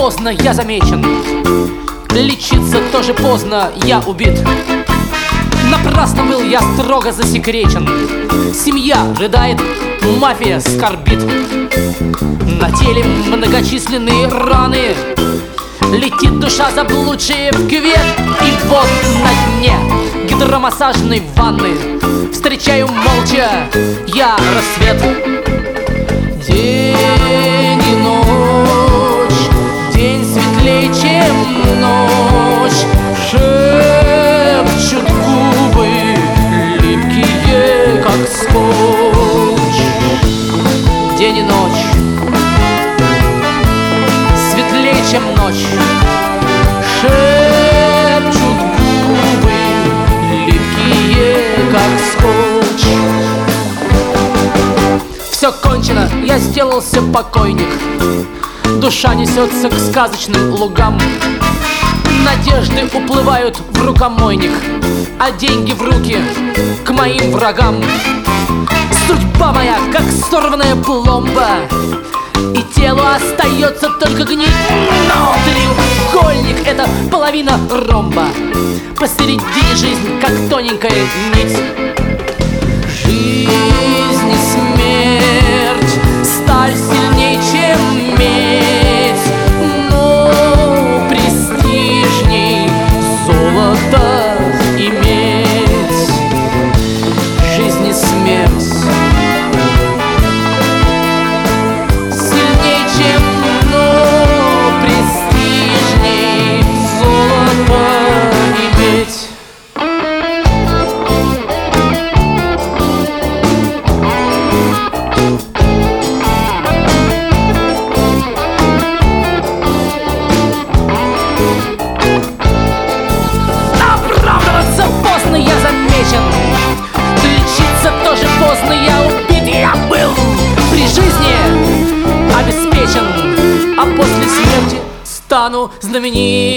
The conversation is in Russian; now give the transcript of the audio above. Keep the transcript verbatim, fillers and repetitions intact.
поздно я замечен, лечиться тоже поздно, я убит. Напрасно был я строго засекречен. Семья рыдает, мафия скорбит. На теле многочисленные раны, летит душа заблудшая в кювет. И вот на дне гидромассажной ванны встречаю молча я рассвет. День и ночь, день светлее, чем ночь. Шепчут губы, липкие, как скотч. День и ночь, светлее, чем ночь. Шепчут губы, липкие, как скотч. Все кончено, я сделался покойник. Душа несется к сказочным лугам. Надежды уплывают в рукомойник, а деньги в руки к моим врагам. Судьба моя, как сорванная пломба, и телу остается только гнить. Но треугольник — это половина ромба, посередине жизнь, как тоненькая нить. Жизнь и смерть, сталь сильней, чем медь, но престижней золото иметь. Жизнь и смерть сильней, чем, но престижней золото иметь. Оправдываться поздно, я замечен, лечиться тоже поздно, я убит. Я был при жизни обеспечен, а после смерти стану знаменит.